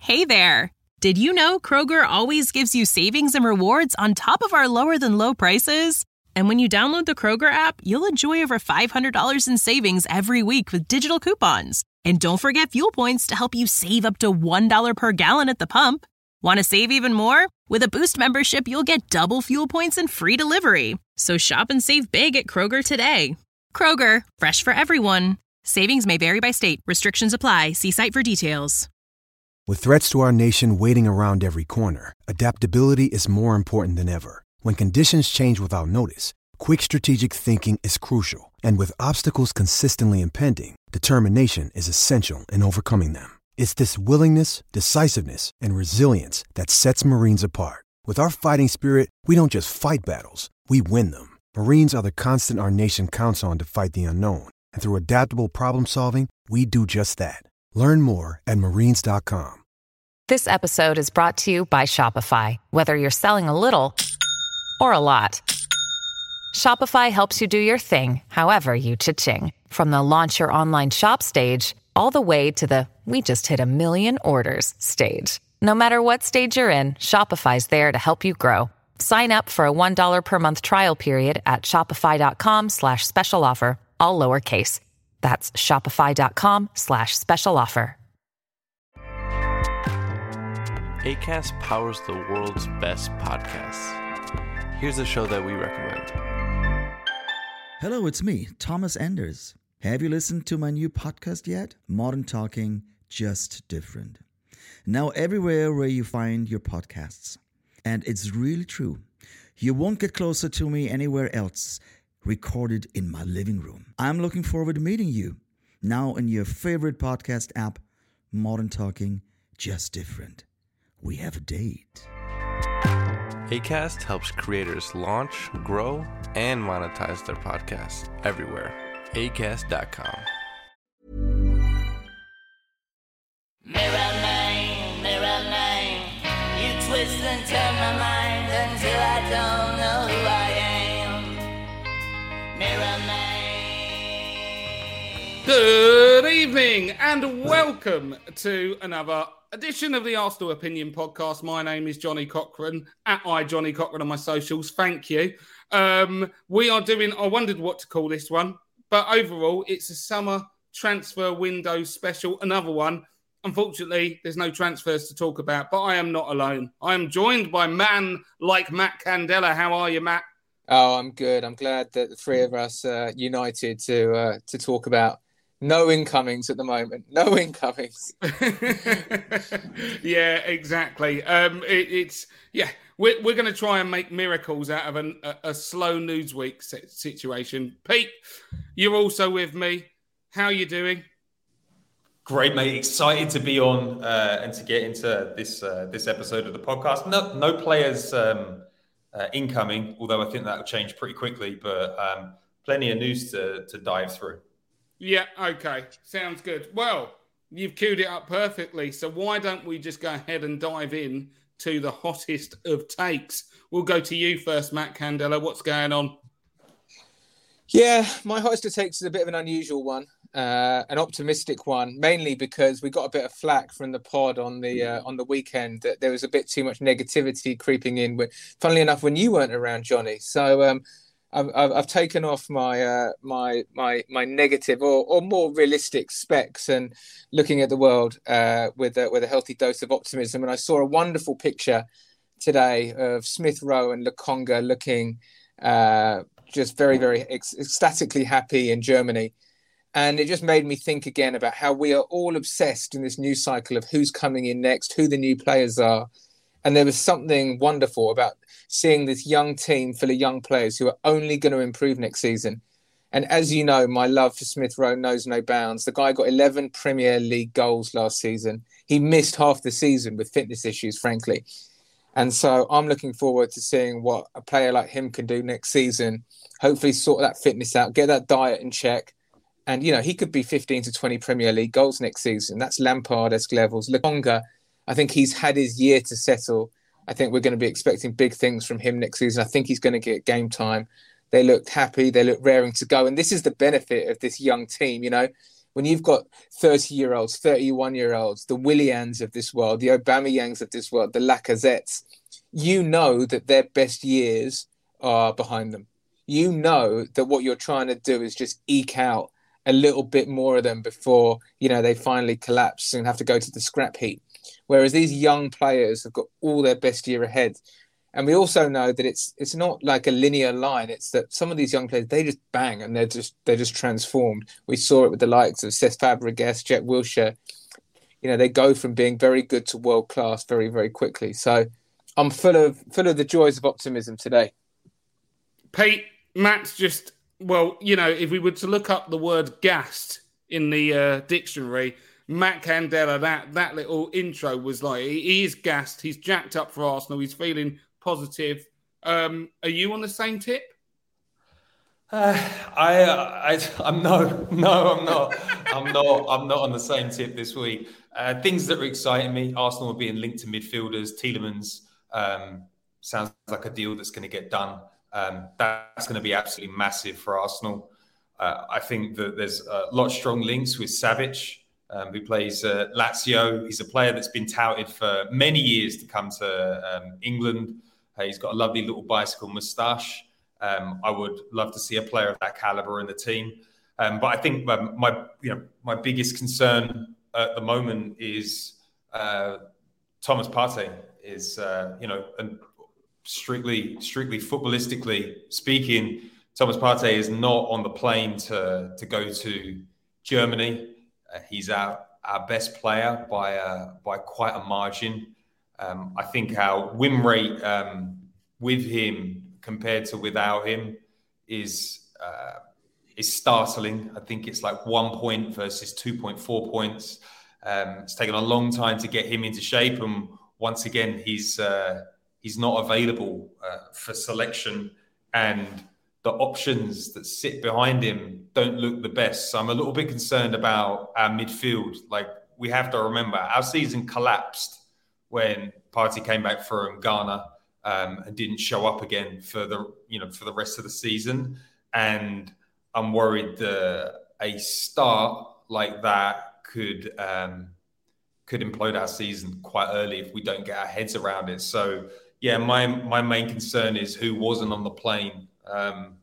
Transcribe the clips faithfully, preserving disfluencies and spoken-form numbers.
Hey there! Did you know Kroger always gives you savings and rewards on top of our lower-than-low prices? And when you download the Kroger app, you'll enjoy over five hundred dollars in savings every week with digital coupons. And don't forget fuel points to help you save up to one dollar per gallon at the pump. Want to save even more? With a Boost membership, you'll get double fuel points and free delivery. So shop and save big at Kroger today. Kroger, fresh for everyone. Savings may vary by state. Restrictions apply. See site for details. With threats to our nation waiting around every corner, adaptability is more important than ever. When conditions change without notice, quick strategic thinking is crucial. And with obstacles consistently impending, determination is essential in overcoming them. It's this willingness, decisiveness, and resilience that sets Marines apart. With our fighting spirit, we don't just fight battles, we win them. Marines are the constant our nation counts on to fight the unknown. And through adaptable problem solving, we do just that. Learn more at marines dot com. This episode is brought to you by Shopify. Whether you're selling a little or a lot, Shopify helps you do your thing, however you cha-ching. From the launch your online shop stage, all the way to the we just hit a million orders stage. No matter what stage you're in, Shopify's there to help you grow. Sign up for a one dollar per month trial period at shopify.com slash special offer, all lowercase. That's shopify.com slash special offer. Acast powers the world's best podcasts. Here's a show that we recommend. Hello, it's me, Thomas Enders. Have you listened to my new podcast yet? Modern Talking, Just Different. Now everywhere where you find your podcasts. And it's really true. You won't get closer to me anywhere else. Recorded in my living room. I'm looking forward to meeting you. Now in your favorite podcast app, Modern Talking, Just Different. We have a date. Acast helps creators launch, grow, and monetize their podcasts everywhere. acast dot com. Mirror man, mirror man, you twist and turn my mind until I don't know who I am. Mirror man. Good evening and welcome to another edition of the Arsenal Opinion Podcast. My name is Johnny Cochran, at iJohnnyCochran on my socials. Thank you. Um, we are doing, I wondered what to call this one, but overall it's a summer transfer window special, another one. Unfortunately, there's no transfers to talk about, but I am not alone. I am joined by man like Matt Candela. How are you, Matt? Oh, I'm good. I'm glad that the three of us are united to uh, to talk about no incomings at the moment. No incomings. Yeah, exactly. Um, it, it's yeah. We're we're going to try and make miracles out of an, a, a slow news week situation. Pete, you're also with me. How are you doing? Great, mate. Excited to be on uh, and to get into this uh, this episode of the podcast. No, no players um, uh, incoming, although I think that will change pretty quickly. But um, plenty of news to to dive through. Yeah. Okay. Sounds good. Well, you've queued it up perfectly. So why don't we just go ahead and dive in to the hottest of takes? We'll go to you first, Matt Candela. What's going on? Yeah, my hottest of takes is a bit of an unusual one. Uh, an optimistic one, mainly because we got a bit of flack from the pod on the uh, on the weekend that there was a bit too much negativity creeping in. With, funnily enough, when you weren't around, Johnny. So um, I've, I've, I've taken off my uh, my my my negative or, or more realistic specs and looking at the world uh, with a, with a healthy dose of optimism. And I saw a wonderful picture today of Smith Rowe and Lokonga looking uh, just very very ec- ecstatically happy in Germany. And it just made me think again about how we are all obsessed in this new cycle of who's coming in next, who the new players are. And there was something wonderful about seeing this young team full of young players who are only going to improve next season. And as you know, my love for Smith Rowe knows no bounds. The guy got eleven Premier League goals last season. He missed half the season with fitness issues, frankly. And so I'm looking forward to seeing what a player like him can do next season. Hopefully sort that fitness out, get that diet in check. And, you know, he could be fifteen to twenty Premier League goals next season. That's Lampard-esque levels. Lokonga, I think he's had his year to settle. I think we're going to be expecting big things from him next season. I think he's going to get game time. They looked happy. They looked raring to go. And this is the benefit of this young team, you know. when you've got thirty-year-olds, thirty-one-year-olds, the Willians of this world, the Aubameyangs of this world, the Lacazettes, you know that their best years are behind them. You know that what you're trying to do is just eke out a little bit more of them before, you know, they finally collapse and have to go to the scrap heap. Whereas these young players have got all their best year ahead. And we also know that it's it's not like a linear line. It's that some of these young players, they just bang and they're just they're just transformed. We saw it with the likes of Cesc Fabregas, Jack Wilshere. You know, they go from being very good to world class very, very quickly. So I'm full of full of the joys of optimism today. Pete, Matt's just, well, you know, if we were to look up the word gassed in the uh, dictionary, Matt Candela, that that little intro was like, he, he is gassed. He's jacked up for Arsenal. He's feeling positive. Um, are you on the same tip? Uh, I, I, I'm no, no, I'm not. I'm not. I'm not on the same tip this week. Uh, things that are exciting me: Arsenal are being linked to midfielders. Tielemans um, sounds like a deal that's going to get done. Um, that's going to be absolutely massive for Arsenal. Uh, I think that there's a lot of strong links with Savic, um, who plays uh, Lazio. He's a player that's been touted for many years to come to um, England. Uh, he's got a lovely little bicycle moustache. Um, I would love to see a player of that caliber in the team. Um, but I think my, my, you know, my biggest concern at the moment is uh, Thomas Partey. Is uh, you know, and strictly, strictly footballistically speaking, Thomas Partey is not on the plane to to go to Germany. Uh, he's our our best player by uh, by quite a margin. Um, I think our win rate um, with him compared to without him is uh, is startling. I think it's like one point versus two point four points. Um, it's taken a long time to get him into shape, and once again, he's uh, he's not available uh, for selection, and the options that sit behind him don't look the best. So I'm a little bit concerned about our midfield. Like, we have to remember, our season collapsed when Partey came back from Ghana um, and didn't show up again for the you know for the rest of the season. And I'm worried that a start like that could um, could implode our season quite early if we don't get our heads around it. So yeah, my my main concern is who wasn't on the plane um,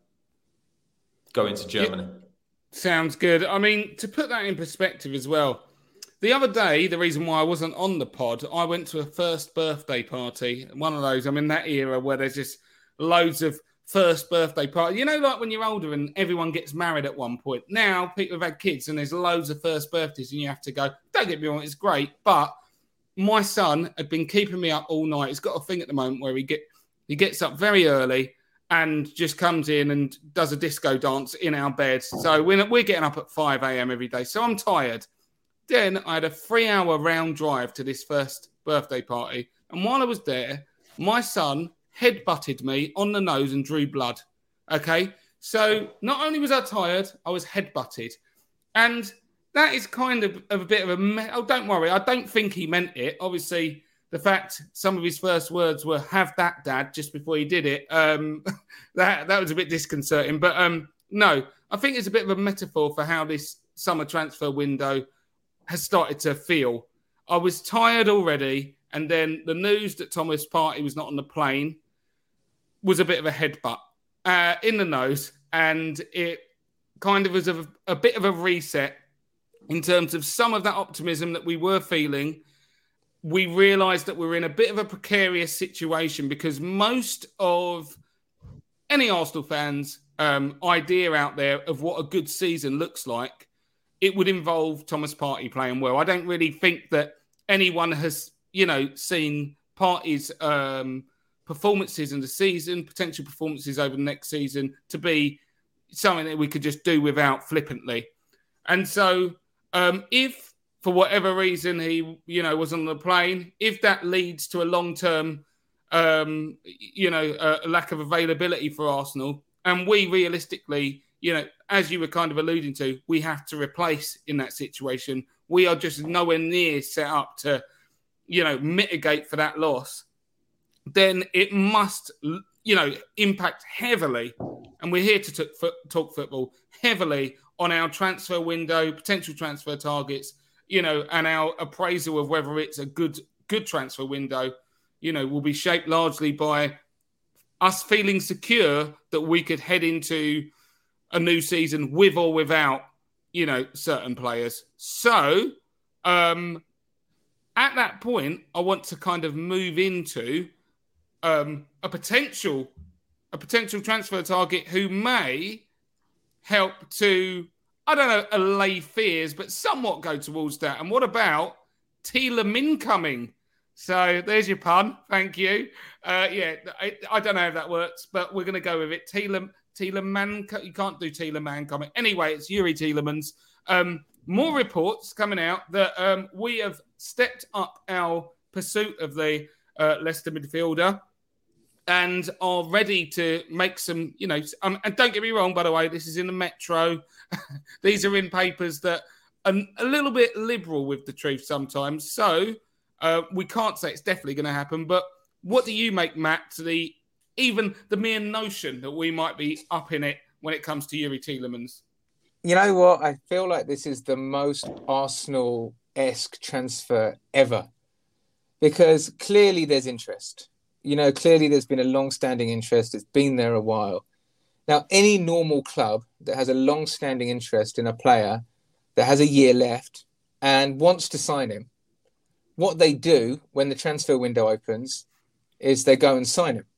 going to Germany. Yeah, sounds good. I mean, to put that in perspective as well, the other day, the reason why I wasn't on the pod, I went to a first birthday party. One of those, I'm in that era where there's just loads of first birthday party. You know, like when you're older and everyone gets married at one point. Now, people have had kids and there's loads of first birthdays and you have to go. Don't get me wrong, it's great. But my son had been keeping me up all night. He's got a thing at the moment where he get he gets up very early and just comes in and does a disco dance in our bed. So we're, we're getting up at five a.m. every day. So I'm tired. Then I had a three-hour round drive to this first birthday party. And while I was there, my son head-butted me on the nose and drew blood. Okay? So not only was I tired, I was head-butted. And that is kind of, of a bit of a... Me- oh, don't worry. I don't think he meant it. Obviously, the fact some of his first words were, have that, Dad, just before he did it, um, that, that was a bit disconcerting. But um, no, I think it's a bit of a metaphor for how this summer transfer window has started to feel. I was tired already, and then the news that Thomas Partey was not on the plane was a bit of a headbutt uh, in the nose, and it kind of was a, a bit of a reset in terms of some of that optimism that we were feeling. We realised that we were in a bit of a precarious situation because most of any Arsenal fans' um, idea out there of what a good season looks like, it would involve Thomas Partey playing well. I don't really think that anyone has, you know, seen Partey's um, performances in the season, potential performances over the next season, to be something that we could just do without flippantly. And so um, if, for whatever reason, he, you know, was on the plane, if that leads to a long-term, um, you know, a lack of availability for Arsenal, and we realistically, you know, as you were kind of alluding to, we have to replace in that situation. We are just nowhere near set up to, you know, mitigate for that loss. Then it must, you know, impact heavily, and we're here to talk, talk football, heavily on our transfer window, potential transfer targets, you know, and our appraisal of whether it's a good good transfer window, you know, will be shaped largely by us feeling secure that we could head into a new season with or without, you know, certain players. So, um, at that point, I want to kind of move into um, a potential a potential transfer target who may help to, I don't know, allay fears, but somewhat go towards that. And what about Tielemans coming? So there's your pun. Thank you. Uh, yeah, I, I don't know if that works, but we're going to go with it. Tielemans, Tielemans, you can't do Tielemans coming. Anyway, it's Youri Tielemans. Um, more reports coming out that um, we have stepped up our pursuit of the uh, Leicester midfielder and are ready to make some, you know, um, and don't get me wrong, by the way, this is in the Metro. These are in papers that are a little bit liberal with the truth sometimes. So uh, we can't say it's definitely going to happen. But what do you make, Matt, to the even the mere notion that we might be up in it when it comes to Youri Tielemans? You know what? I feel like this is the most Arsenal-esque transfer ever, because clearly there's interest. You know, clearly there's been a long-standing interest. It's been there a while. Now, any normal club that has a long-standing interest in a player that has a year left and wants to sign him, what they do when the transfer window opens is they go and sign him.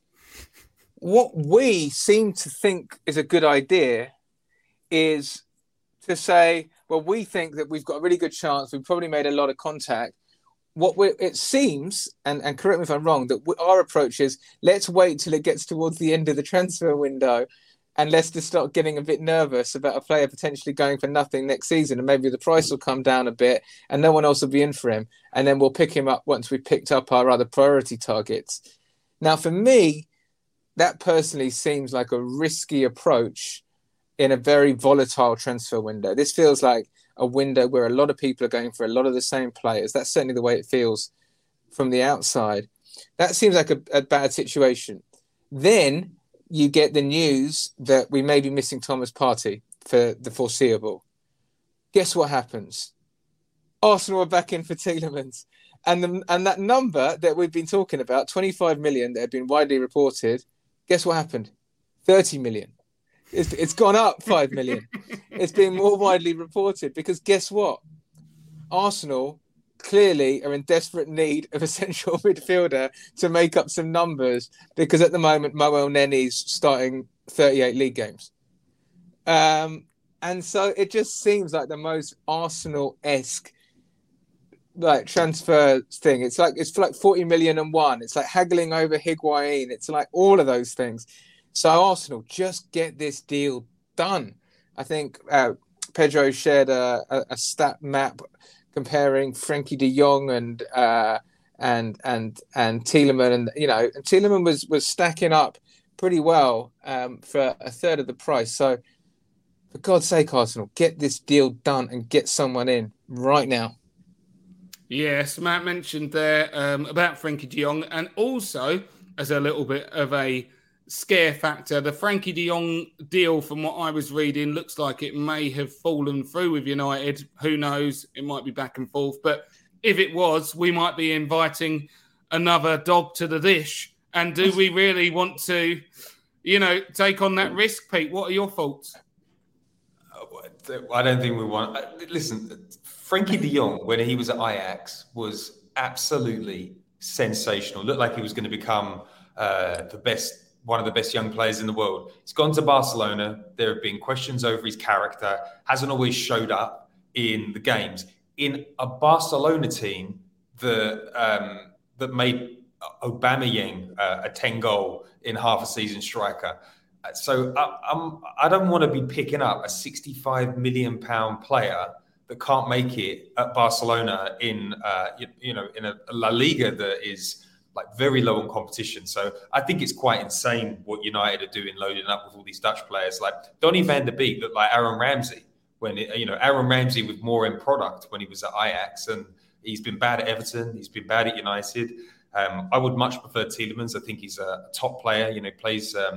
What we seem to think is a good idea is to say, well, we think that we've got a really good chance. We've probably made a lot of contact. What we it seems, and, and correct me if I'm wrong, that we, our approach is let's wait till it gets towards the end of the transfer window and let's just start getting a bit nervous about a player potentially going for nothing next season, and maybe the price will come down a bit and no one else will be in for him. And then we'll pick him up once we've picked up our other priority targets. Now, for me, that personally seems like a risky approach in a very volatile transfer window. This feels like a window where a lot of people are going for a lot of the same players. That's certainly the way it feels from the outside. That seems like a, a bad situation. Then you get the news that we may be missing Thomas Partey for the foreseeable. Guess what happens? Arsenal are back in for Tielemans. And, the, and that number that we've been talking about, twenty-five million that had been widely reported, guess what happened? thirty million. It's, it's gone up five million. It's been more widely reported because guess what? Arsenal clearly are in desperate need of a central midfielder to make up some numbers, because at the moment Mo Elneny's starting thirty-eight league games. Um, and so it just seems like the most Arsenal-esque like transfer thing. It's like it's like forty million and one. It's like haggling over Higuain. It's like all of those things. So Arsenal, just get this deal done. I think uh, Pedro shared a, a, a stat map comparing Frankie de Jong and uh, and and and Tielemans, and you know, and Tielemans was was stacking up pretty well um, for a third of the price. So, for God's sake, Arsenal, get this deal done and get someone in right now. Yes, Matt mentioned there um, about Frankie de Jong, and also as a little bit of a scare factor, the Frankie de Jong deal, from what I was reading, looks like it may have fallen through with United. Who knows? It might be back and forth. But if it was, we might be inviting another dog to the dish. And do we really want to, you know, take on that risk, Pete? What are your thoughts? I don't think we want... Listen, Frankie de Jong, when he was at Ajax, was absolutely sensational. Looked like he was going to become uh, the best... one of the best young players in the world. He's gone to Barcelona. There have been questions over his character. Hasn't always showed up in the games. In a Barcelona team that um, that made Aubameyang uh, a ten-goal in half a season striker. So I, I'm, I don't want to be picking up a sixty-five million pound player that can't make it at Barcelona in uh, you, you know in a, a La Liga that is like very low on competition. So I think it's quite insane what United are doing, loading up with all these Dutch players. Like Donny van der Beek looked like Aaron Ramsey when, it, you know, Aaron Ramsey with more end product when he was at Ajax, and he's been bad at Everton. He's been bad at United. Um, I would much prefer Tielemans. I think he's a top player, you know, plays um,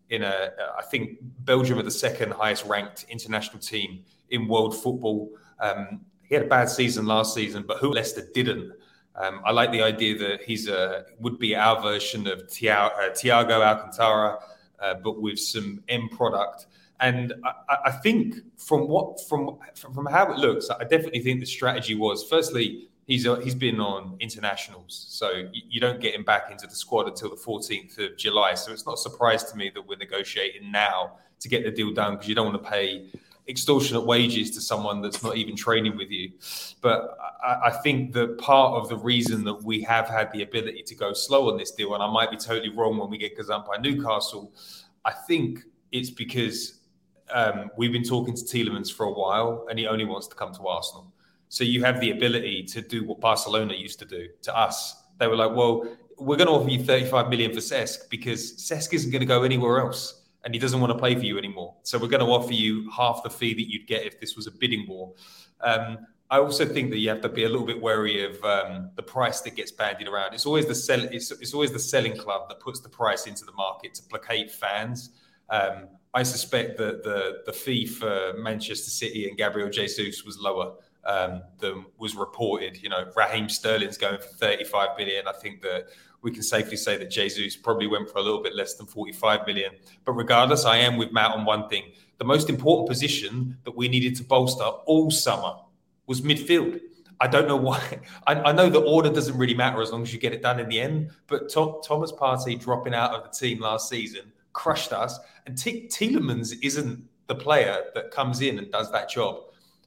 in a, I think Belgium are the second highest ranked international team in world football. Um, he had a bad season last season, but who Leicester didn't? Um, I like the idea that he's a would be our version of Thiago, uh, Thiago Alcantara, uh, but with some end product. And I, I think from what from from how it looks, I definitely think the strategy was, firstly, he's uh, he's been on internationals, so you, you don't get him back into the squad until the fourteenth of July. So it's not a surprise to me that we're negotiating now to get the deal done, because you don't want to pay extortionate wages to someone that's not even training with you. But I, I think that part of the reason that we have had the ability to go slow on this deal, and I might be totally wrong when we get gazumped by Newcastle, I think it's because um, we've been talking to Tielemans for a while and he only wants to come to Arsenal. So you have the ability to do what Barcelona used to do to us. They were like, well, we're going to offer you thirty-five million for Cesc because Cesc isn't going to go anywhere else and he doesn't want to play for you anymore. So we're going to offer you half the fee that you'd get if this was a bidding war. Um, I also think that you have to be a little bit wary of um, the price that gets bandied around. It's always the sell. It's, it's always the selling club that puts the price into the market to placate fans. Um, I suspect that the the fee for Manchester City and Gabriel Jesus was lower um, than was reported. You know, Raheem Sterling's going for thirty-five million. I think that we can safely say that Jesus probably went for a little bit less than forty-five million. But regardless, I am with Matt on one thing. The most important position that we needed to bolster all summer was midfield. I don't know why. I, I know the order doesn't really matter as long as you get it done in the end. But Th- Thomas Partey dropping out of the team last season crushed us. And T- Tielemans isn't the player that comes in and does that job.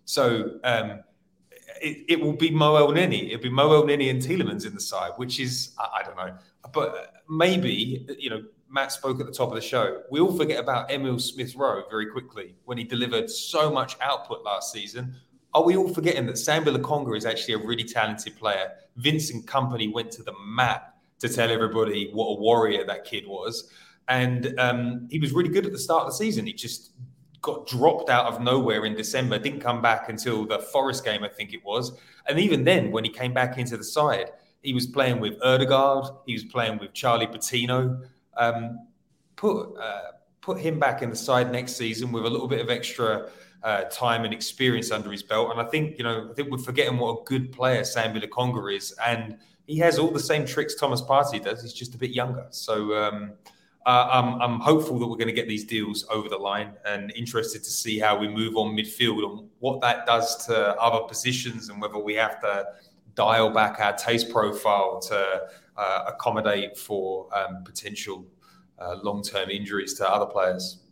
So um, it, it will be Mo Elneny. It'll be Mo Elneny and Tielemans in the side, which is, I, I don't know. But maybe, you know, Matt spoke at the top of the show. We all forget about Emil Smith-Rowe very quickly when he delivered so much output last season. Are we all forgetting that Sambi Lokonga is actually a really talented player? Vincent Kompany went to the mat to tell everybody what a warrior that kid was. And um, he was really good at the start of the season. He just got dropped out of nowhere in December, didn't come back until the Forest game, I think it was. And even then, when he came back into the side, he was playing with Ødegaard. He was playing with Charlie Patino. Um, put uh, put him back in the side next season with a little bit of extra uh, time and experience under his belt. And I think, you know, I think we're forgetting what a good player Sambi Lokonga is. And he has all the same tricks Thomas Partey does. He's just a bit younger. So um, uh, I'm, I'm hopeful that we're going to get these deals over the line, and interested to see how we move on midfield and what that does to other positions, and whether we have to dial back our taste profile to uh, accommodate for um, potential uh, long-term injuries to other players.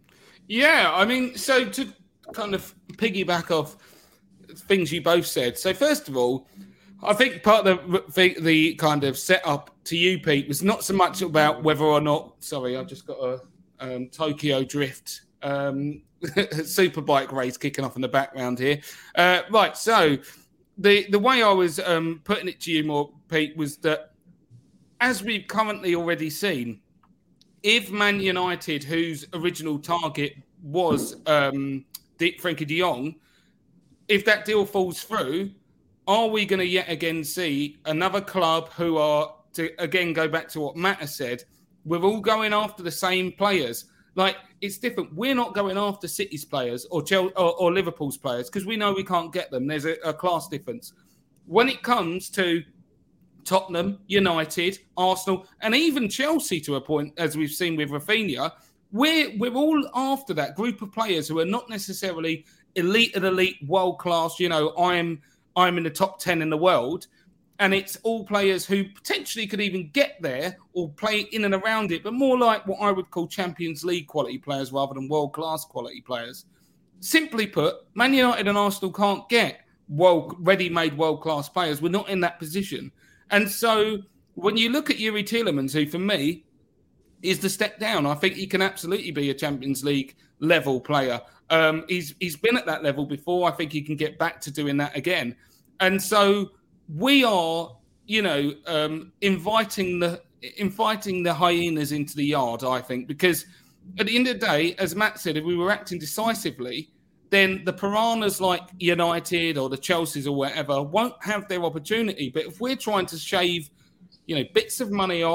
Yeah, I mean, so to kind of piggyback off things you both said. So first of all, I think part of the, the, the kind of setup to you, Pete, was not so much about whether or not, sorry, I've just got a um, Tokyo Drift um, superbike race kicking off in the background here. Uh, right, so the, the way I was um, putting it to you more, Pete, was that as we've currently already seen, if Man United, whose original target was um, Frankie de Jong, if that deal falls through, are we going to yet again see another club who are, to again go back to what Matt has said, we're all going after the same players? Like, it's different. We're not going after City's players or Chelsea or, or Liverpool's players because we know we can't get them. There's a, a class difference. When it comes to Tottenham, United, Arsenal, and even Chelsea to a point, as we've seen with Rafinha, we're, we're all after that group of players who are not necessarily elite of elite, world class, you know, I'm I'm in the top ten in the world, and it's all players who potentially could even get there or play in and around it, but more like what I would call Champions League quality players rather than world-class quality players. Simply put, Man United and Arsenal can't get world, ready-made world-class players. We're not in that position. And so when you look at Youri Tielemans, who for me is the step down, I think he can absolutely be a Champions League level player. Um, he's he's been at that level before. I think he can get back to doing that again. And so we are, you know, um, inviting the inviting the hyenas into the yard, I think, because at the end of the day, as Matt said, if we were acting decisively, then the piranhas like United or the Chelseas or whatever won't have their opportunity. But if we're trying to shave, you know, bits of money off,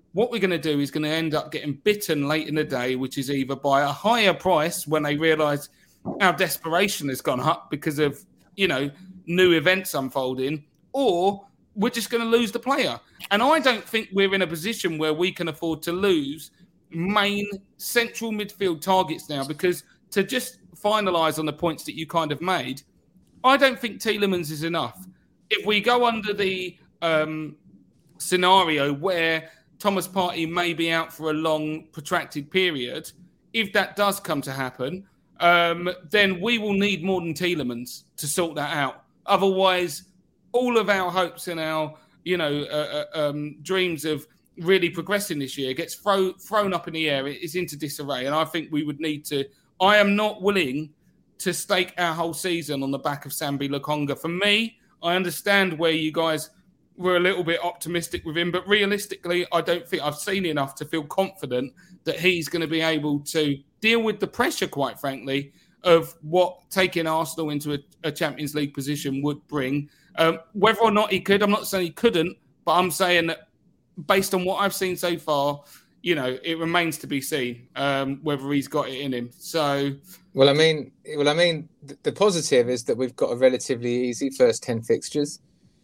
what we're going to do is going to end up getting bitten late in the day, which is either by a higher price when they realise our desperation has gone up because of, you know, new events unfolding, or we're just going to lose the player. And I don't think we're in a position where we can afford to lose main central midfield targets now, because to just finalise on the points that you kind of made, I don't think Tielemans is enough. If we go under the um, scenario where Thomas Partey may be out for a long, protracted period, if that does come to happen, um, then we will need more than Tielemans to sort that out. Otherwise, all of our hopes and our, you know, uh, uh, um, dreams of really progressing this year gets throw, thrown up in the air. It is into disarray. And I think we would need to... I am not willing to stake our whole season on the back of Sambi Lokonga. For me, I understand where you guys were a little bit optimistic with him, but realistically, I don't think I've seen enough to feel confident that he's going to be able to deal with the pressure, quite frankly, of what taking Arsenal into a, a Champions League position would bring. Um, whether or not he could, I'm not saying he couldn't, but I'm saying that based on what I've seen so far, you know, it remains to be seen um, whether he's got it in him. So, well, I mean, well, I mean, the positive is that we've got a relatively easy first ten fixtures.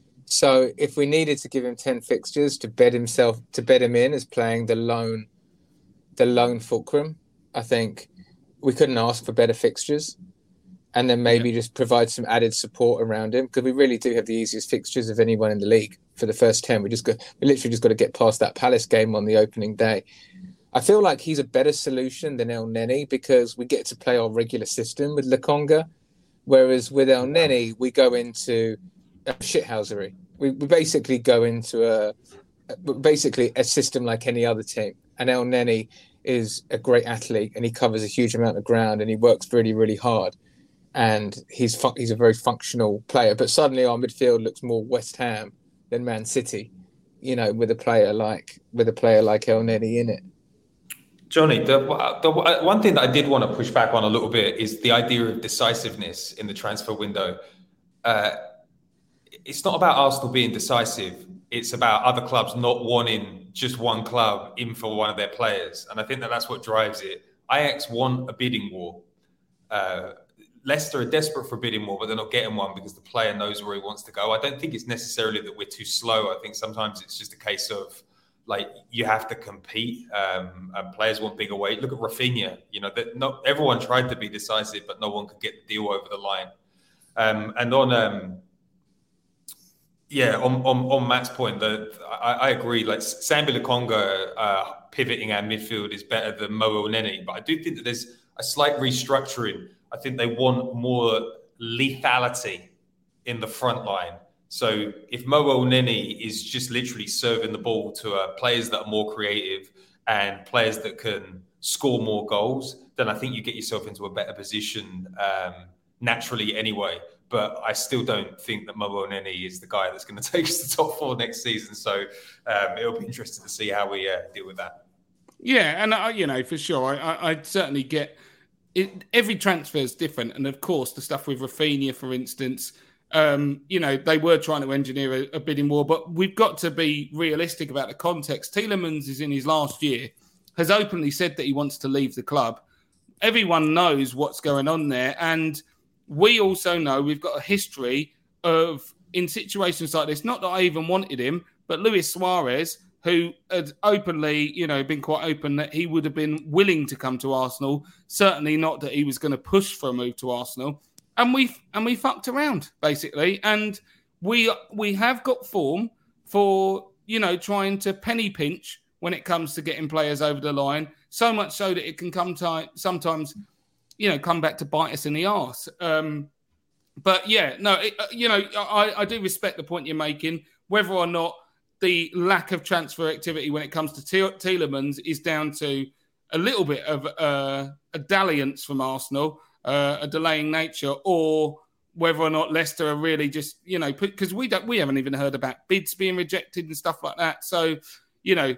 So, if we needed to give him ten fixtures to bed himself, to bed him in as playing the lone, the lone fulcrum, I think we couldn't ask for better fixtures. And then maybe yeah. just provide some added support around him, because we really do have the easiest fixtures of anyone in the league for the first ten. We just got, we literally just got to get past that Palace game on the opening day. I feel like he's a better solution than El Neni, because we get to play our regular system with Lokonga, whereas with El Neni we go into a shithousery. We, we basically go into a basically a system like any other team, and El Neni is a great athlete and he covers a huge amount of ground and he works really, really hard. And he's fu- he's a very functional player. But suddenly our midfield looks more West Ham than Man City, you know, with a player like with a player like El Neni in it. Johnny, the, the one thing that I did want to push back on a little bit is the idea of decisiveness in the transfer window. Uh, it's not about Arsenal being decisive. It's about other clubs not wanting just one club in for one of their players. And I think that that's what drives it. Ajax want a bidding war. Uh, Leicester are desperate for a bidding war, but they're not getting one because the player knows where he wants to go. I don't think it's necessarily that we're too slow. I think sometimes it's just a case of, like, you have to compete. Um, and players want bigger weight. Look at Rafinha. You know, that not everyone tried to be decisive, but no one could get the deal over the line. Um, and on, um, yeah, on, on on Matt's point, that I, I agree. Like Sambi Lokonga uh, pivoting our midfield is better than Mo Elneny, but I do think that there's a slight restructuring. I think they want more lethality in the front line. So if Mo Elneny is just literally serving the ball to uh, players that are more creative and players that can score more goals, then I think you get yourself into a better position um, naturally anyway. But I still don't think that Mo Elneny is the guy that's going to take us to top four next season. So um, it'll be interesting to see how we uh, deal with that. Yeah, and uh, you know, for sure, I, I, I'd certainly get it. Every transfer is different, and of course, the stuff with Rafinha, for instance, um, you know, they were trying to engineer a, a bidding war, but we've got to be realistic about the context. Tielemans is in his last year, has openly said that he wants to leave the club. Everyone knows what's going on there, and we also know we've got a history of, in situations like this, not that I even wanted him, but Luis Suarez, who had openly, you know, been quite open that he would have been willing to come to Arsenal. Certainly not that he was going to push for a move to Arsenal. And we and we fucked around, basically. And we we have got form for, you know, trying to penny pinch when it comes to getting players over the line. So much so that it can come to sometimes, you know, come back to bite us in the arse. Um, but yeah, no, it, you know, I, I do respect the point you're making. Whether or not the lack of transfer activity when it comes to Tielemans is down to a little bit of uh, a dalliance from Arsenal, uh, a delaying nature, or whether or not Leicester are really just, you know, because we don't, we haven't even heard about bids being rejected and stuff like that. So, you know,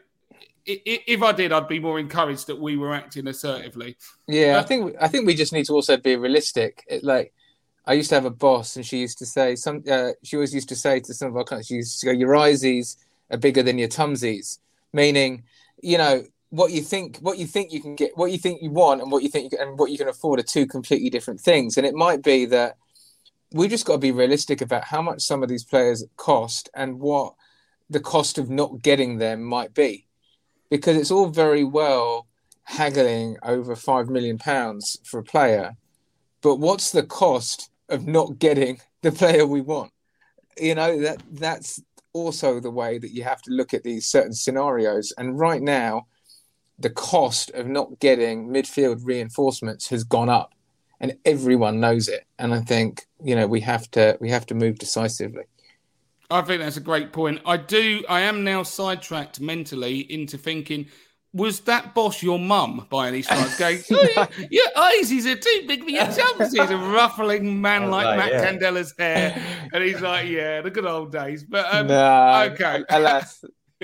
if I did, I'd be more encouraged that we were acting assertively. Yeah, uh, I think I think we just need to also be realistic. It, like, I used to have a boss, and she used to say some. Uh, she always used to say to some of our clients, she used to go, "Your eyesies are bigger than your tumsies," meaning, you know, what you think, what you think you can get, what you think you want, and what you think you can, and what you can afford are two completely different things. And it might be that we just got to be realistic about how much some of these players cost and what the cost of not getting them might be, because it's all very well haggling over five million pounds for a player, but what's the cost of not getting the player we want? You know, that that's also the way that you have to look at these certain scenarios. And right now, the cost of not getting midfield reinforcements has gone up, and everyone knows it. And I think, you know, we have to we have to move decisively. I think that's a great point. I do. I am now sidetracked mentally into thinking, was that boss your mum by any chance? Going, oh, yeah, your eyes, he's a too big for your jumps. He's a ruffling man like like, Matt yeah. Candela's hair. And he's like, yeah, the good old days. But, um, No, okay. alas.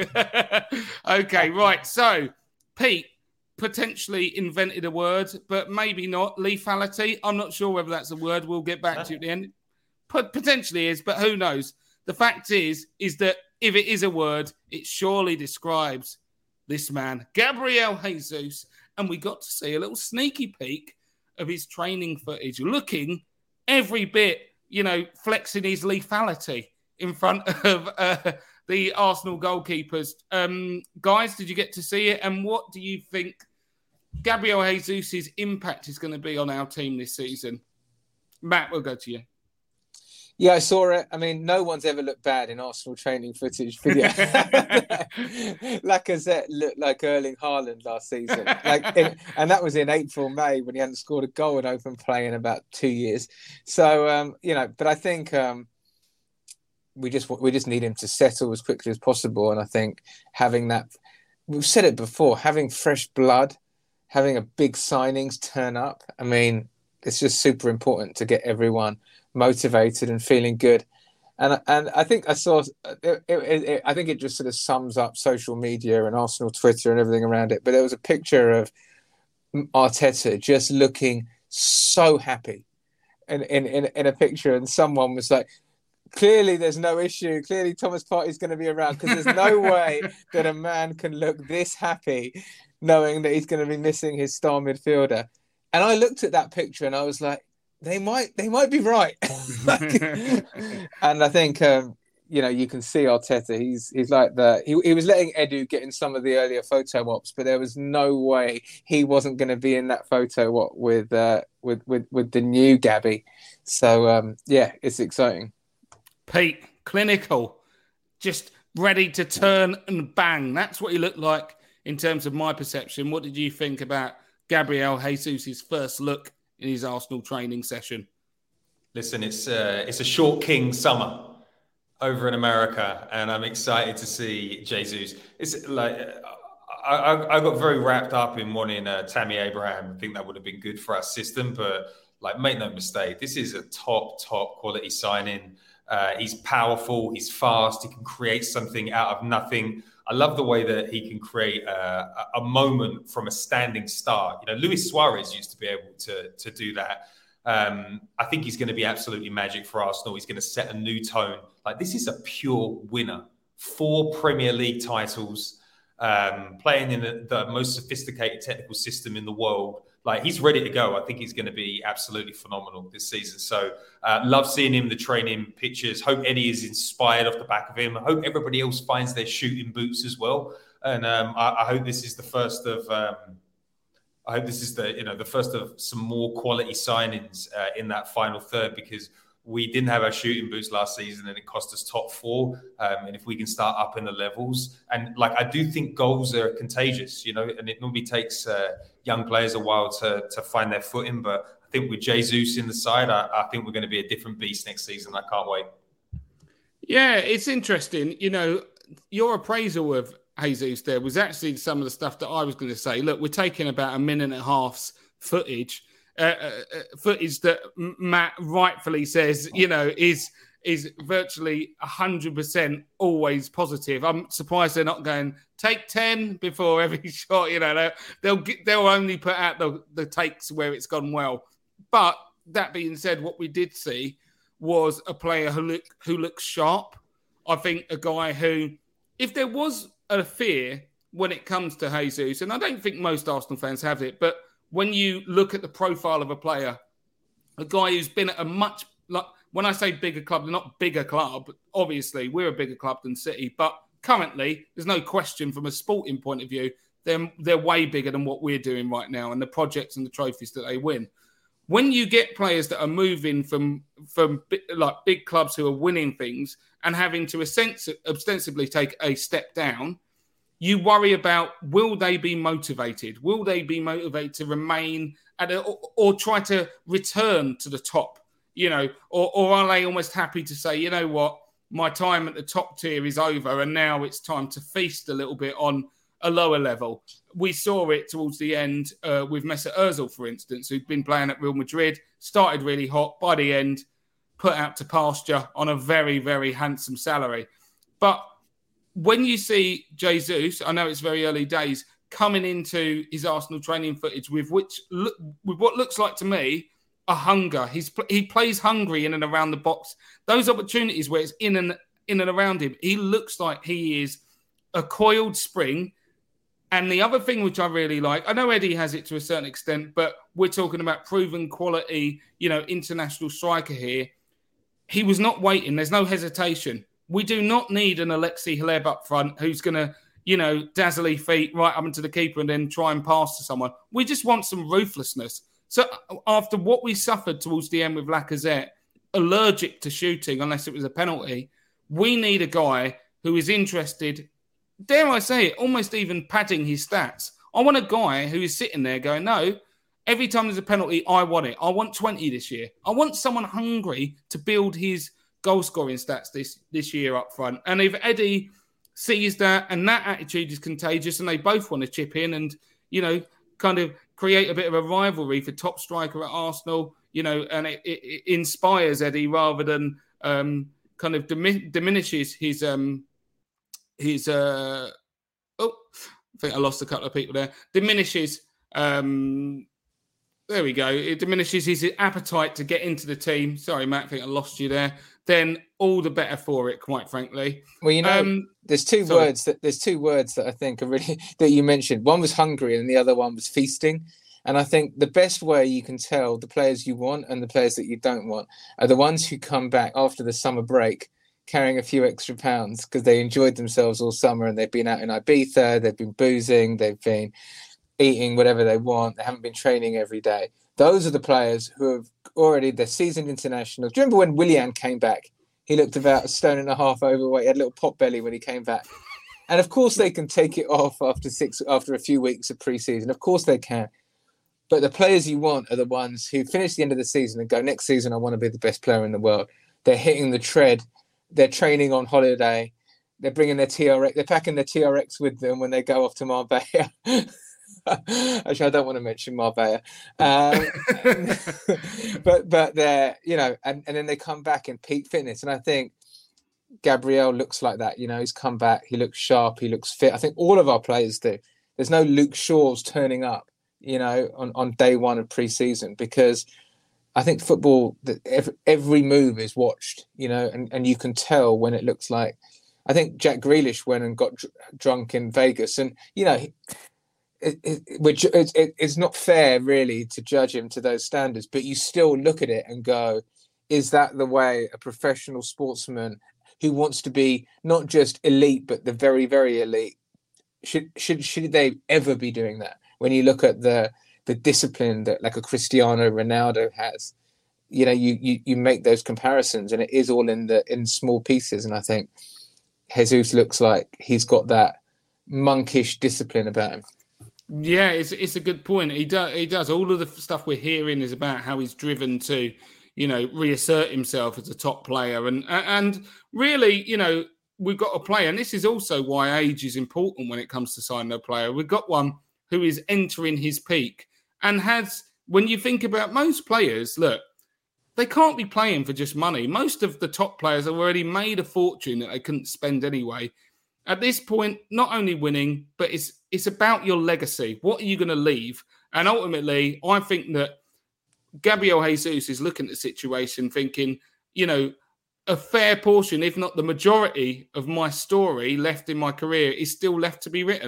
Okay, right. So, Pete potentially invented a word, but maybe not. Lethality. I'm not sure whether that's a word. We'll get back to you at the end. Pot- potentially is, but who knows? The fact is, is that if it is a word, it surely describes this man, Gabriel Jesus. And we got to see a little sneaky peek of his training footage, looking every bit, you know, flexing his lethality in front of uh, the Arsenal goalkeepers. Um, guys, did you get to see it? And what do you think Gabriel Jesus' impact is going to be on our team this season? Matt, we'll go to you. Yeah, I saw it. I mean, no one's ever looked bad in Arsenal training footage video. Lacazette looked like Erling Haaland last season. Like, in, and that was in April, May, when he hadn't scored a goal in open play in about two years. So, um, you know, but I think um, we just we just need him to settle as quickly as possible. And I think having that, we've said it before, having fresh blood, having a big signings turn up. I mean, it's just super important to get everyone motivated and feeling good. And and I think I saw, it, it, it, I think it just sort of sums up social media and Arsenal Twitter and everything around it. But there was a picture of Arteta just looking so happy in, in, in, in a picture. And someone was like, clearly there's no issue. Clearly Thomas Partey's going to be around, because there's no way that a man can look this happy knowing that he's going to be missing his star midfielder. And I looked at that picture and I was like, They might, they might be right. And I think, um, you know, you can see Arteta. He's, he's like the. He, he was letting Edu get in some of the earlier photo ops, but there was no way he wasn't going to be in that photo op with, uh, with, with, with the new Gabby. So um, yeah, it's exciting. Pete, clinical, just ready to turn and bang. That's what he looked like in terms of my perception. What did you think about Gabriel Jesus' first look in his Arsenal training session? Listen, it's uh, it's a short king summer over in America, and I'm excited to see Jesus. It's like I, I, I got very wrapped up in wanting uh, Tammy Abraham. I think that would have been good for our system, but like, make no mistake, this is a top top quality signing. Uh, he's powerful, he's fast, he can create something out of nothing. I love the way that he can create a, a moment from a standing start. You know, Luis Suarez used to be able to, to do that. Um, I think he's going to be absolutely magic for Arsenal. He's going to set a new tone. Like, this is a pure winner. Four Premier League titles, um, playing in the, the most sophisticated technical system in the world. Like, he's ready to go. I think he's going to be absolutely phenomenal this season. So, uh, love seeing him, the training pictures. Hope Eddie is inspired off the back of him. I hope everybody else finds their shooting boots as well. And um, I, I hope this is the first of, um, I hope this is the, you know, the first of some more quality signings uh, in that final third, because we didn't have our shooting boots last season and it cost us top four. Um, and if we can start up in the levels, and like, I do think goals are contagious, you know, and it normally takes uh, young players a while to to find their footing. But I think with Jesus in the side, I, I think we're going to be a different beast next season. I can't wait. Yeah, it's interesting. You know, your appraisal of Jesus there was actually some of the stuff that I was going to say. Look, we're taking about a minute and a half's footage. Uh, uh, footage that Matt rightfully says, you know, is is virtually one hundred percent always positive. I'm surprised they're not going, take ten before every shot. You know, they'll get, they'll only put out the, the takes where it's gone well. But that being said, what we did see was a player who, look, who looks sharp. I think a guy who, if there was a fear when it comes to Jesus, and I don't think most Arsenal fans have it, but when you look at the profile of a player, a guy who's been at a much, like when I say bigger club, they're not bigger club. Obviously, we're a bigger club than City, but currently, there's no question from a sporting point of view, they're, they're way bigger than what we're doing right now and the projects and the trophies that they win. When you get players that are moving from, from like big clubs who are winning things and having to ostensibly take a step down, you worry about, will they be motivated? Will they be motivated to remain at a, or, or try to return to the top? You know, or, or are they almost happy to say, you know what, my time at the top tier is over and now it's time to feast a little bit on a lower level? We saw it towards the end uh, with Mesut Ozil, for instance, who'd been playing at Real Madrid, started really hot, by the end, put out to pasture on a very, very handsome salary. But when you see Jesus, I know it's very early days, coming into his Arsenal training footage with which with what looks like to me a hunger. He's he plays hungry in and around the box. Those opportunities where it's in and in and around him, he looks like he is a coiled spring. And the other thing which I really like, I know Eddie has it to a certain extent, but we're talking about proven quality, you know, international striker here. He was not waiting. There's no hesitation. We do not need an Alexi Hleb up front who's going to, you know, dazzle his feet right up into the keeper and then try and pass to someone. We just want some ruthlessness. So after what we suffered towards the end with Lacazette, allergic to shooting unless it was a penalty, we need a guy who is interested, dare I say it, almost even padding his stats. I want a guy who is sitting there going, no, every time there's a penalty, I want it. I want twenty this year. I want someone hungry to build his goal-scoring stats this, this year up front. And if Eddie sees that and that attitude is contagious and they both want to chip in and, you know, kind of create a bit of a rivalry for top striker at Arsenal, you know, and it, it, it inspires Eddie rather than um, kind of dimin- diminishes his... Um, his... Uh, oh, I think I lost a couple of people there. Diminishes... Um, there we go. It diminishes his appetite to get into the team. Sorry, Matt, I think I lost you there. Then all the better for it, quite frankly. Well, you know, um, there's two sorry. words that there's two words that I think are really that you mentioned. One was hungry, and the other one was feasting. And I think the best way you can tell the players you want and the players that you don't want are the ones who come back after the summer break carrying a few extra pounds because they enjoyed themselves all summer and they've been out in Ibiza, they've been boozing, they've been eating whatever they want, they haven't been training every day. Those are the players who have already, they're seasoned internationals. Do you remember when Willian came back? He looked about a stone and a half overweight. He had a little pot belly when he came back. And of course they can take it off after six, after a few weeks of pre-season. Of course they can. But the players you want are the ones who finish the end of the season and go, next season I want to be the best player in the world. They're hitting the tread. They're training on holiday. They're bringing their T R X. They're packing their T R X with them when they go off to Marbella. Actually, I don't want to mention Marbella, um, but but they're, you know, and, and then they come back in peak fitness, and I think Gabriel looks like that. You know, he's come back, he looks sharp, he looks fit. I think all of our players do. There's no Luke Shaw's turning up, you know, on, on day one of pre-season, because I think football, every, every move is watched, you know, and, and you can tell when it looks like. I think Jack Grealish went and got dr- drunk in Vegas, and you know. He, It, it, which it, it, it's not fair, really, to judge him to those standards. But you still look at it and go, is that the way a professional sportsman who wants to be not just elite, but the very, very elite, should should should they ever be doing that? When you look at the the discipline that like a Cristiano Ronaldo has, you know, you you, you make those comparisons, and it is all in the in small pieces. And I think Jesus looks like he's got that monkish discipline about him. Yeah, it's it's a good point. He does. He does. All of the stuff we're hearing is about how he's driven to, you know, reassert himself as a top player, and and really, you know, we've got a player, and this is also why age is important when it comes to signing a player. We've got one who is entering his peak and has. When you think about most players, look, they can't be playing for just money. Most of the top players have already made a fortune that they couldn't spend anyway. At this point, not only winning, but it's it's about your legacy. What are you going to leave? And ultimately, I think that Gabriel Jesus is looking at the situation thinking, you know, a fair portion, if not the majority of my story left in my career is still left to be written.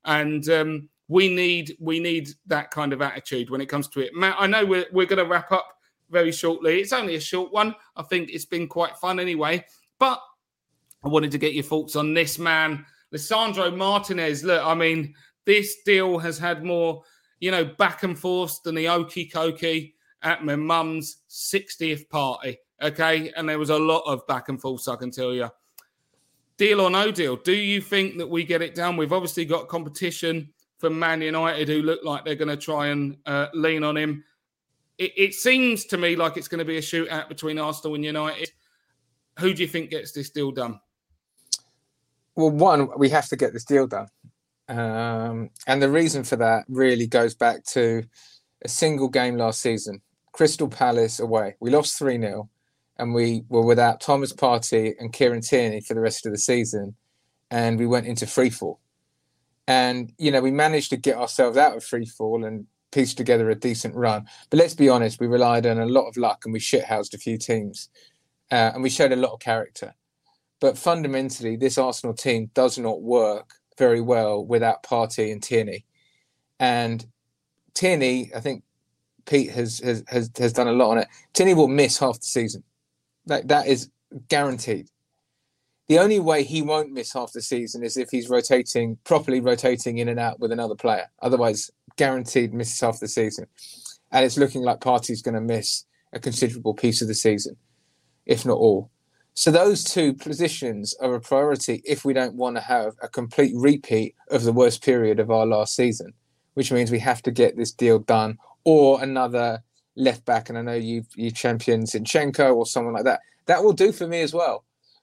And um, we need we need that kind of attitude when it comes to it. Matt, I know we're, we're going to wrap up very shortly. It's only a short one. I think it's been quite fun anyway. But I wanted to get your thoughts on this man, Lisandro Martinez. Look, I mean, this deal has had more, you know, back and forth than the Okie Kokie at my mum's sixtieth party, okay? And there was a lot of back and forth, I can tell you. Deal or no deal? Do you think that we get it done? We've obviously got competition from Man United who look like they're going to try and uh, lean on him. It, it seems to me like it's going to be a shootout between Arsenal and United. Who do you think gets this deal done? Well, one, we have to get this deal done. Um, and the reason for that really goes back to a single game last season. Crystal Palace away. We lost three nil and we were without Thomas Partey and Kieran Tierney for the rest of the season. And we went into freefall. And, you know, we managed to get ourselves out of freefall and piece together a decent run. But let's be honest, we relied on a lot of luck and we shithoused a few teams. Uh, and we showed a lot of character. But fundamentally, this Arsenal team does not work very well without Partey and Tierney. And Tierney, I think Pete has has has, has done a lot on it. Tierney will miss half the season. That that is guaranteed. The only way he won't miss half the season is if he's rotating, properly rotating in and out with another player. Otherwise, guaranteed misses half the season. And it's looking like Partey's going to miss a considerable piece of the season, if not all. So those two positions are a priority if we don't want to have a complete repeat of the worst period of our last season, which means we have to get this deal done, or another left back. And I know you you champion Zinchenko or someone like that. That will do for me as well.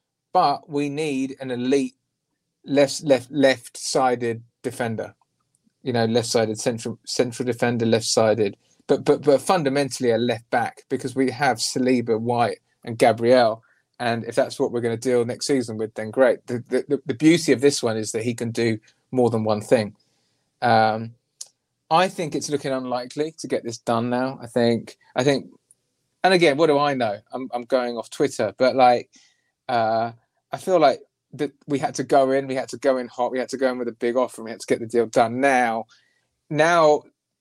But we need an elite left left left sided defender. You know, left sided central central defender, left sided, but but but fundamentally a left back, because we have Saliba, White, and Gabriel. And if that's what we're going to deal next season with, then great. The, the, the beauty of this one is that he can do more than one thing. Um, I think it's looking unlikely to get this done now. I think, I think, and again, what do I know? I'm, I'm going off Twitter, but like, uh, I feel like that we had to go in, we had to go in hot, we had to go in with a big offer, and we had to get the deal done. Now, now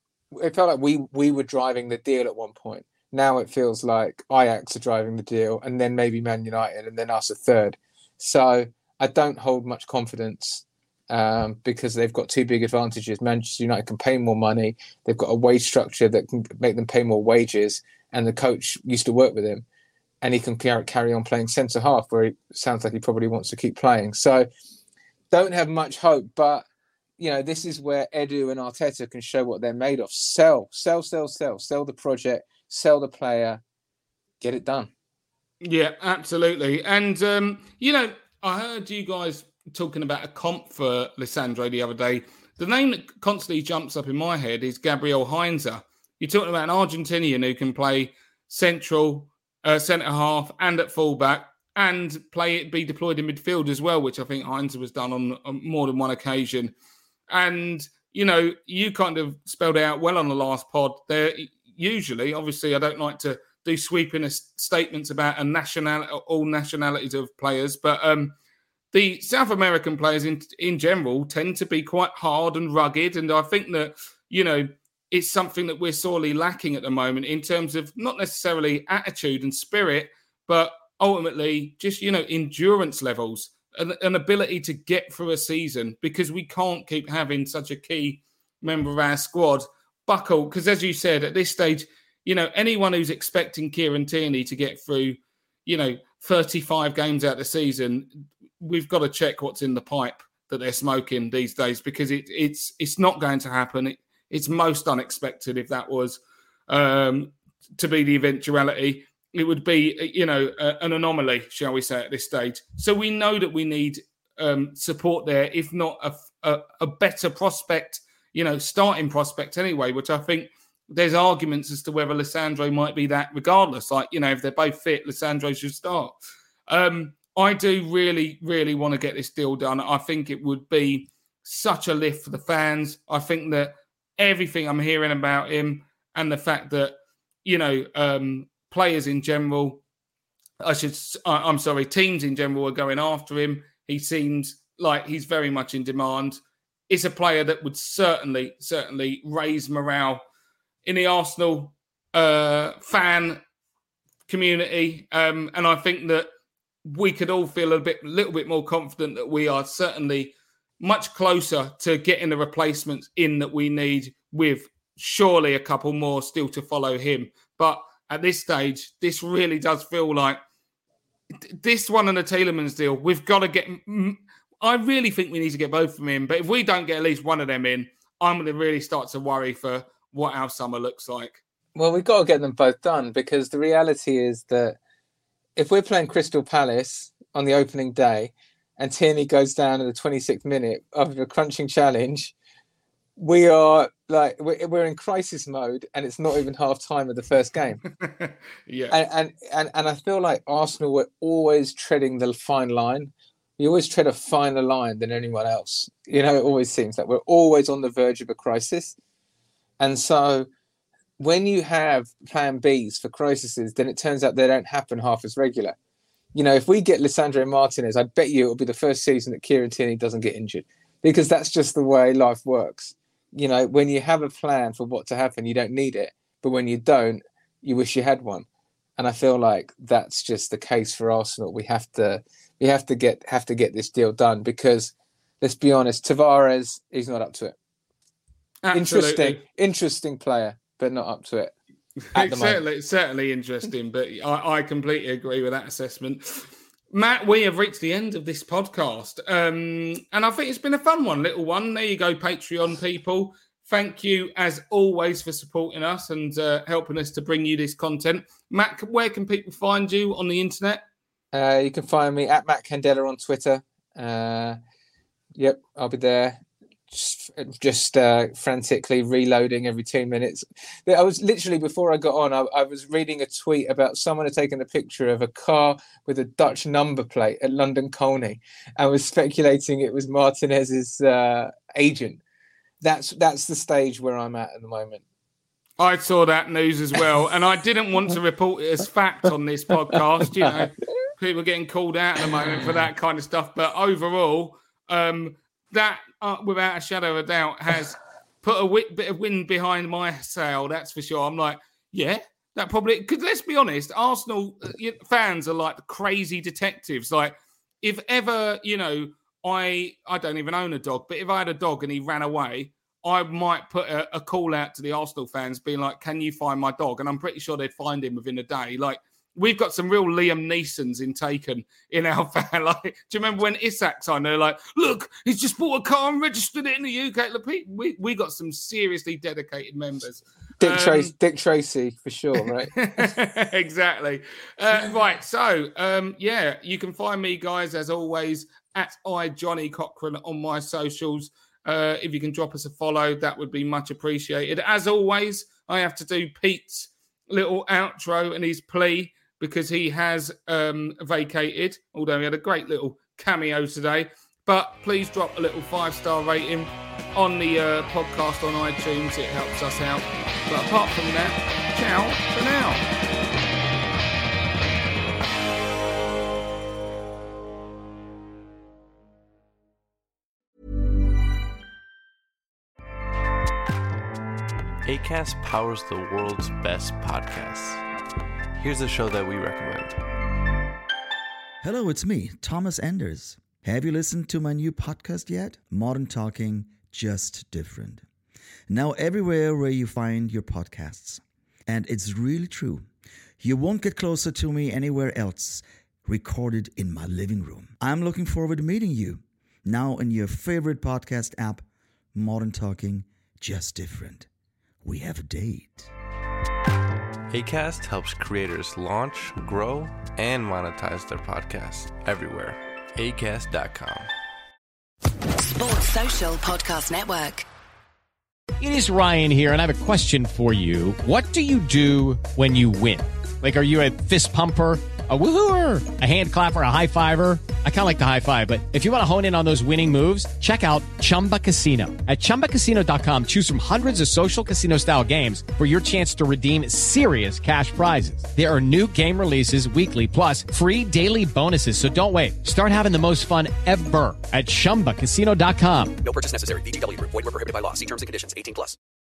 it felt like we we were driving the deal at one point. Now it feels like Ajax are driving the deal, and then maybe Man United, and then us a third. So I don't hold much confidence um, because they've got two big advantages. Manchester United can pay more money. They've got a wage structure that can make them pay more wages, and the coach used to work with him, and he can carry on playing centre half, where he sounds like he probably wants to keep playing. So don't have much hope, but you know, this is where Edu and Arteta can show what they're made of. Sell, sell, sell, sell, sell the project. Sell the player, get it done. Yeah, absolutely. And, um, you know, I heard you guys talking about a comp for Lisandro the other day. The name that constantly jumps up in my head is Gabriel Heinze. You're talking about an Argentinian who can play central, uh, centre half and at fullback and play it, be deployed in midfield as well, which I think Heinze was done on, on more than one occasion. And, you know, you kind of spelled out well on the last pod there. Usually, obviously, I don't like to do sweeping statements about a national, all nationalities of players, but um, the South American players in in general tend to be quite hard and rugged, and I think that, you know, it's something that we're sorely lacking at the moment in terms of not necessarily attitude and spirit, but ultimately just, you know, endurance levels, an, an ability to get through a season, because we can't keep having such a key member of our squad buckle, because as you said, at this stage, you know, anyone who's expecting Kieran Tierney to get through, you know, thirty-five games out of the season, we've got to check what's in the pipe that they're smoking these days, because it, it's it's not going to happen. It, it's most unexpected. If that was um, to be the eventuality, it would be, you know, a, an anomaly, shall we say, at this stage. So we know that we need um, support there, if not a, a, a better prospect, you know, starting prospect anyway, which I think there's arguments as to whether Lisandro might be that regardless. Like, you know, if they're both fit, Lisandro should start. Um, I do really, really want to get this deal done. I think it would be such a lift for the fans. I think that everything I'm hearing about him and the fact that, you know, um, players in general, I should, I'm sorry, teams in general are going after him. He seems like he's very much in demand. it's a player that would certainly, certainly raise morale in the Arsenal uh, fan community. Um, and I think that we could all feel a bit, little bit more confident that we are certainly much closer to getting the replacements in that we need, with surely a couple more still to follow him. But at this stage, this really does feel like this one and the Tielemans deal, we've got to get... I really think we need to get both of them in. But if we don't get at least one of them in, I'm going to really start to worry for what our summer looks like. Well, we've got to get them both done, because the reality is that if we're playing Crystal Palace on the opening day and Tierney goes down in the twenty-sixth minute of a crunching challenge, we are like, we're in crisis mode, and it's not even half time of the first game. yeah. And, and, and, and I feel like Arsenal were always treading the fine line. We always tread a finer line than anyone else. You know, it always seems that we're always on the verge of a crisis. And so when you have plan Bs for crises, then it turns out they don't happen half as regular. You know, if we get Lisandro Martinez, I bet you it'll be the first season that Kieran Tierney doesn't get injured, because that's just the way life works. You know, when you have a plan for what to happen, you don't need it. But when you don't, you wish you had one. And I feel like that's just the case for Arsenal. We have to... We have to get have to get this deal done, because, let's be honest, Tavares, he's not up to it. Absolutely. Interesting, interesting player, but not up to it. It's certainly, it's certainly interesting, but I, I completely agree with that assessment. Matt, we have reached the end of this podcast, um, and I think it's been a fun one, little one. There you go, Patreon people. Thank you, as always, for supporting us and uh, helping us to bring you this content. Matt, where can people find you on the internet? Uh, you can find me at Matt Candela on Twitter. Uh, yep, I'll be there. Just, just uh, frantically reloading every two minutes. I was literally, before I got on, I, I was reading a tweet about someone had taken a picture of a car with a Dutch number plate at London Colney and was speculating it was Martinez's uh, agent. That's that's the stage where I'm at at the moment. I saw that news as well, and I didn't want to report it as fact on this podcast. You know, people are getting called out at the moment for that kind of stuff. But overall, um, that, uh, without a shadow of a doubt, has put a w- bit of wind behind my sail, that's for sure. I'm like, yeah, that probably... Because let's be honest, Arsenal fans are like crazy detectives. Like, if ever, you know, I I don't even own a dog, but if I had a dog and he ran away, I might put a, a call out to the Arsenal fans being like, can you find my dog? And I'm pretty sure they'd find him within a day. Like, we've got some real Liam Neesons in Taken in our fan. Like, do you remember when Isak signed? They're like, look, he's just bought a car and registered it in the U K. Look, we, we got some seriously dedicated members. Dick, um, Tracy, Dick Tracy, for sure, right? Exactly. Uh, right, so, um, yeah, you can find me, guys, as always, at I, Johnny Cochran, on my socials. Uh, if you can drop us a follow, that would be much appreciated. As always, I have to do Pete's little outro and his plea, because he has um, vacated, although he had a great little cameo today. But please drop a little five-star rating on the uh, podcast on iTunes. It helps us out. But apart from that, ciao for now. Acast powers the world's best podcasts. Here's a show that we recommend. Hello, it's me, Thomas Enders. Have you listened to my new podcast yet? Modern Talking, Just Different. Now everywhere where you find your podcasts. And it's really true. You won't get closer to me anywhere else, recorded in my living room. I'm looking forward to meeting you. Now in your favorite podcast app, Modern Talking, Just Different. We have a date. Acast helps creators launch, grow, and monetize their podcasts everywhere. Acast dot com. Sports Social Podcast Network. It is Ryan here, and I have a question for you. What do you do when you win? Like, are you a fist pumper? A woohooer, a hand clapper, a high fiver. I kind of like the high five, but if you want to hone in on those winning moves, check out Chumba Casino. At chumba casino dot com, choose from hundreds of social casino style games for your chance to redeem serious cash prizes. There are new game releases weekly, plus free daily bonuses. So don't wait. Start having the most fun ever at chumba casino dot com. No purchase necessary. V G W Group. Void where prohibited by law. See terms and conditions. eighteen plus.